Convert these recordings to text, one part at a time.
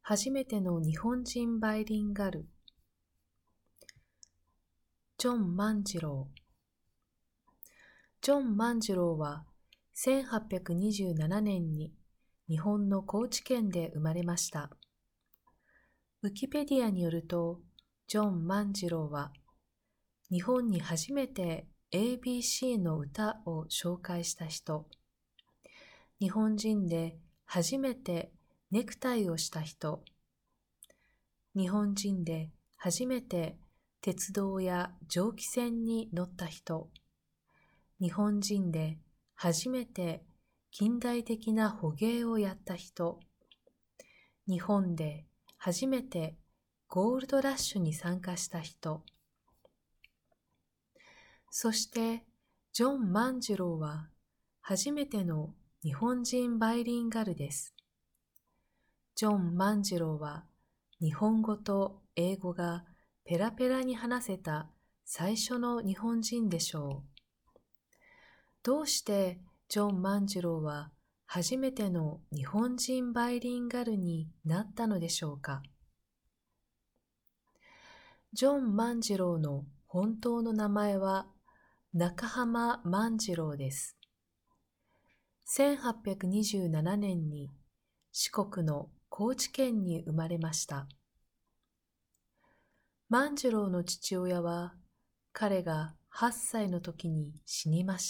初めての日本人バイリンガル、ジョン万次郎。ジョン万次郎は1827年に日本の高知県で生まれました。ウィキペディアによると、ジョン万次郎は日本に初めて ABC の歌を紹介した人、日本人で初めてネクタイをした人、日本人で初めて鉄道や蒸気船に乗った人、日本人で初めて近代的な捕鯨をやった人、日本で初めてゴールドラッシュに参加した人、そしてジョン万次郎は初めての日本人バイリンガルです。ジョン万次郎は日本語と英語がペラペラに話せた最初の日本人でしょう。どうしてジョン万次郎は初めての日本人バイリンガルになったのでしょうか。ジョン万次郎の本当の名前は中浜万次郎です。1827年に四国の高知県に生まれました。万次郎の父親は彼が8歳の時に死にました。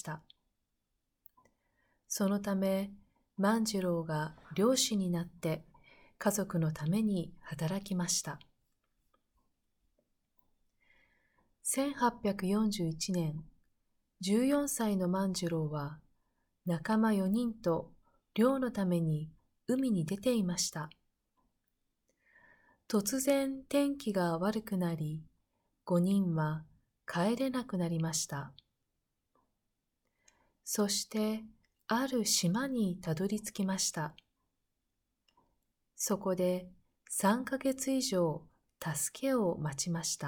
そのため万次郎が漁師になって家族のために働きました。1841年、14歳の万次郎は仲間4人と漁のために海に出ていました。突然天気が悪くなり、5人は帰れなくなりました。そしてある島にたどり着きました。そこで3ヶ月以上助けを待ちました。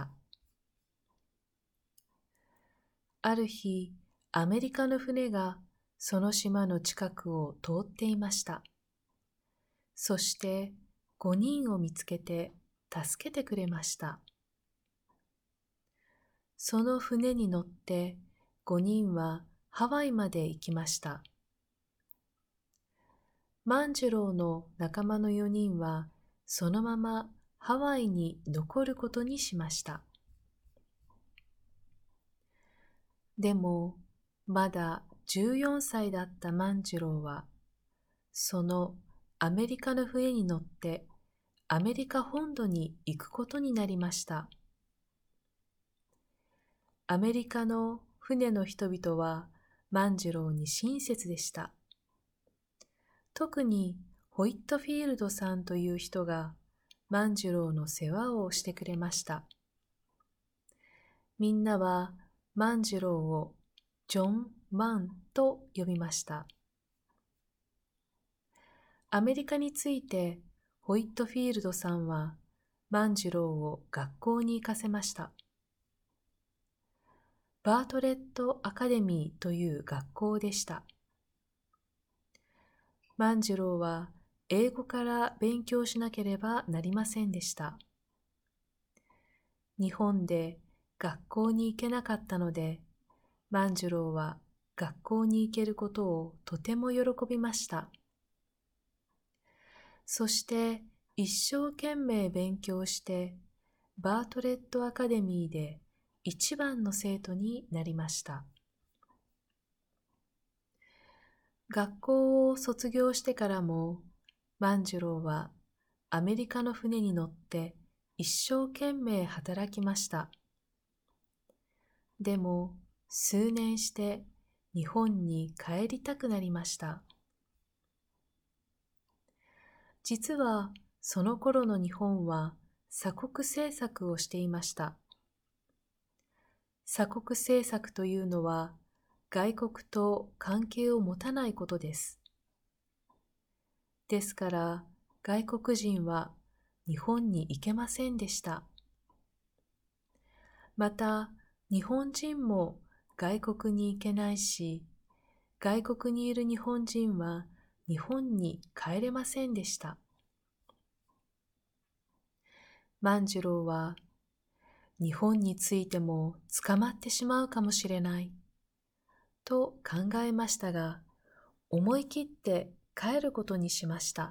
ある日、アメリカの船がその島の近くを通っていました。そして5人を見つけて助けてくれました。その船に乗って5人はハワイまで行きました。万次郎の仲間の4人はそのままハワイに残ることにしました。でもまだ14歳だった万次郎はそのアメリカの船に乗ってアメリカ本土に行くことになりました。アメリカの船の人々は万次郎に親切でした。特にホイットフィールドさんという人が万次郎の世話をしてくれました。みんなは万次郎をジョン・マンと呼びました。アメリカについてホイットフィールドさんは万次郎を学校に行かせました。バートレット・アカデミーという学校でした。万次郎は英語から勉強しなければなりませんでした。日本で学校に行けなかったので、万次郎は学校に行けることをとても喜びました。そして一生懸命勉強して、バートレットアカデミーで一番の生徒になりました。学校を卒業してからも、万次郎はアメリカの船に乗って一生懸命働きました。でも数年して日本に帰りたくなりました。実はその頃の日本は鎖国政策をしていました。鎖国政策というのは外国と関係を持たないことです。ですから外国人は日本に行けませんでした。また日本人も外国に行けないし、外国にいる日本人は日本に帰れませんでした。 万次郎は、日本に着いても捕まってしまうかもしれない、と考えましたが、思い切って帰ることにしました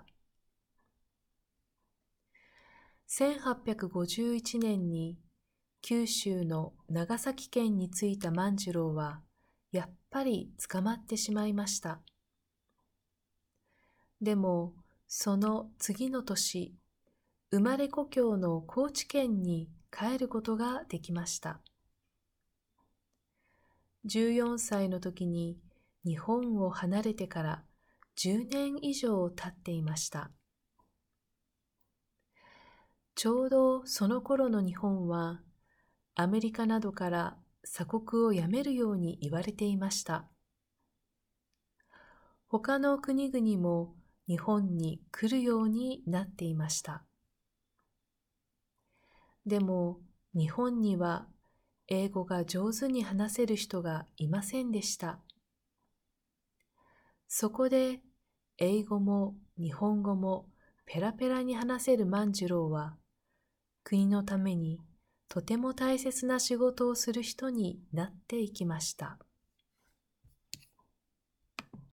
。1851年に九州の長崎県に着いた万次郎は、やっぱり捕まってしまいました。でも、その次の年、生まれ故郷の高知県に帰ることができました。14歳の時に日本を離れてから10年以上経っていました。ちょうどその頃の日本は、アメリカなどから鎖国をやめるように言われていました。他の国々も日本に来るようになっていました。でも日本には英語が上手に話せる人がいませんでした。そこで英語も日本語もペラペラに話せる万次郎は、国のためにとても大切な仕事をする人になっていきました。